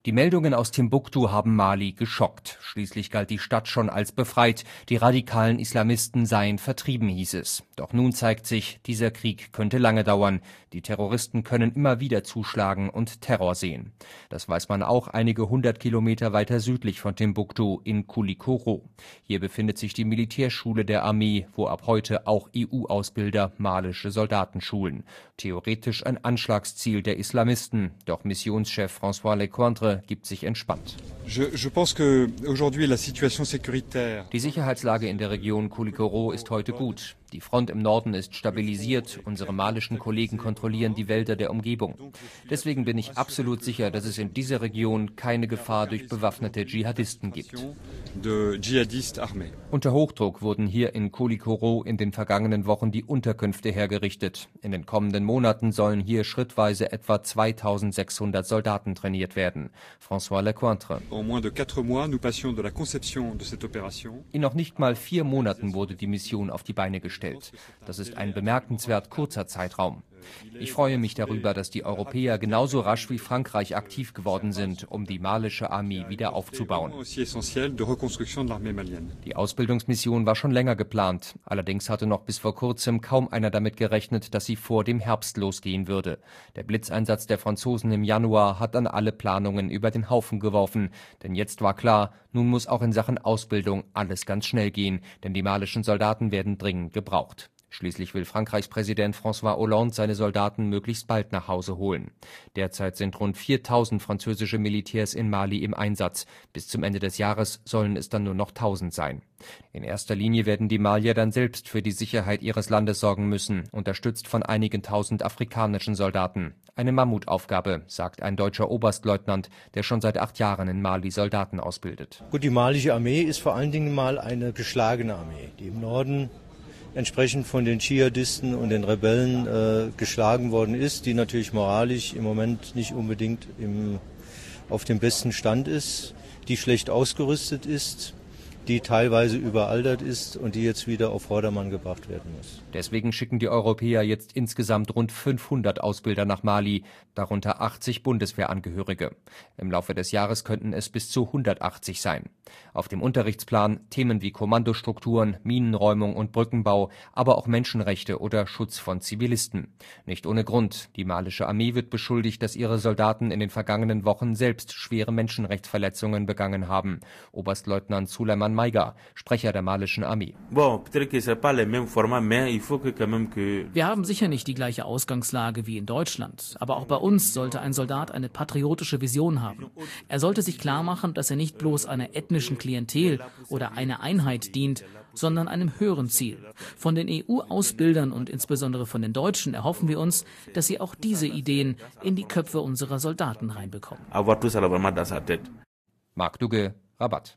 Die Meldungen aus Timbuktu haben Mali geschockt. Schließlich galt die Stadt schon als befreit. Die radikalen Islamisten seien vertrieben, hieß es. Doch nun zeigt sich, dieser Krieg könnte lange dauern. Die Terroristen können immer wieder zuschlagen und Terror sehen. Das weiß man auch einige 100 Kilometer weiter südlich von Timbuktu in Koulikoro. Hier befindet sich die Militärschule der Armee, wo ab heute auch EU-Ausbilder malische Soldaten schulen. Theoretisch ein Anschlagsziel der Islamisten. Doch Missionschef François Lecointre gibt sich entspannt. Die Sicherheitslage in der Region Koulikoro ist heute gut. Die Front im Norden ist stabilisiert, unsere malischen Kollegen kontrollieren die Wälder der Umgebung. Deswegen bin ich absolut sicher, dass es in dieser Region keine Gefahr durch bewaffnete Dschihadisten gibt. Unter Hochdruck wurden hier in Koulikoro in den vergangenen Wochen die Unterkünfte hergerichtet. In den kommenden Monaten sollen hier schrittweise etwa 2600 Soldaten trainiert werden. François Lecointre. In noch nicht mal 4 Monaten wurde die Mission auf die Beine gestellt. Das ist ein bemerkenswert kurzer Zeitraum. Ich freue mich darüber, dass die Europäer genauso rasch wie Frankreich aktiv geworden sind, um die malische Armee wieder aufzubauen. Die Ausbildungsmission war schon länger geplant. Allerdings hatte noch bis vor kurzem kaum einer damit gerechnet, dass sie vor dem Herbst losgehen würde. Der Blitzeinsatz der Franzosen im Januar hat dann alle Planungen über den Haufen geworfen. Denn jetzt war klar, nun muss auch in Sachen Ausbildung alles ganz schnell gehen, denn die malischen Soldaten werden dringend gebraucht. Schließlich will Frankreichs Präsident François Hollande seine Soldaten möglichst bald nach Hause holen. Derzeit sind rund 4000 französische Militärs in Mali im Einsatz. Bis zum Ende des Jahres sollen es dann nur noch 1000 sein. In erster Linie werden die Malier dann selbst für die Sicherheit ihres Landes sorgen müssen, unterstützt von einigen 1000 afrikanischen Soldaten. Eine Mammutaufgabe, sagt ein deutscher Oberstleutnant, der schon seit 8 Jahren in Mali Soldaten ausbildet. Gut, die malische Armee ist vor allen Dingen mal eine geschlagene Armee, die im Norden entsprechend von den Dschihadisten und den Rebellen geschlagen worden ist, die natürlich moralisch im Moment nicht unbedingt auf dem besten Stand ist, die schlecht ausgerüstet ist, die teilweise überaltert ist und die jetzt wieder auf Vordermann gebracht werden muss. Deswegen schicken die Europäer jetzt insgesamt rund 500 Ausbilder nach Mali, darunter 80 Bundeswehrangehörige. Im Laufe des Jahres könnten es bis zu 180 sein. Auf dem Unterrichtsplan Themen wie Kommandostrukturen, Minenräumung und Brückenbau, aber auch Menschenrechte oder Schutz von Zivilisten. Nicht ohne Grund. Die malische Armee wird beschuldigt, dass ihre Soldaten in den vergangenen Wochen selbst schwere Menschenrechtsverletzungen begangen haben. Oberstleutnant Suleiman Maiga, Sprecher der malischen Armee. Wir haben sicher nicht die gleiche Ausgangslage wie in Deutschland, aber auch bei uns sollte ein Soldat eine patriotische Vision haben. Er sollte sich klar machen, dass er nicht bloß einer ethnischen Klientel oder einer Einheit dient, sondern einem höheren Ziel. Von den EU-Ausbildern und insbesondere von den Deutschen erhoffen wir uns, dass sie auch diese Ideen in die Köpfe unserer Soldaten reinbekommen. Marc Dugge, Rabat.